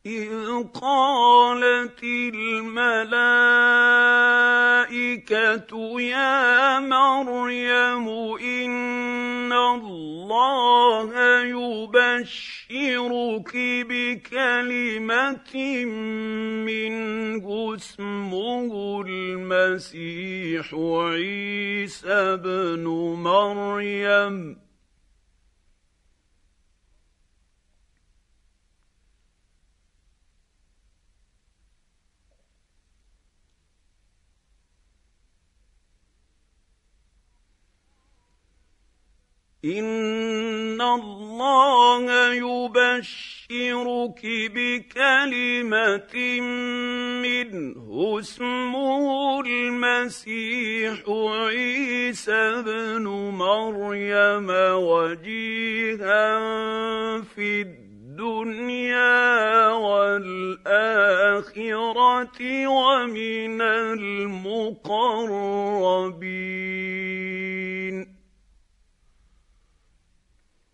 إذ قالت الملائكة يا مريم إن الله يبشرك بكلمة منه اسمه المسيح عيسى ابن مريم إن الله يبشرك بكلمة منه اسمه المسيح عيسى ابن مريم وجيها في الدنيا والآخرة ومن المقربين.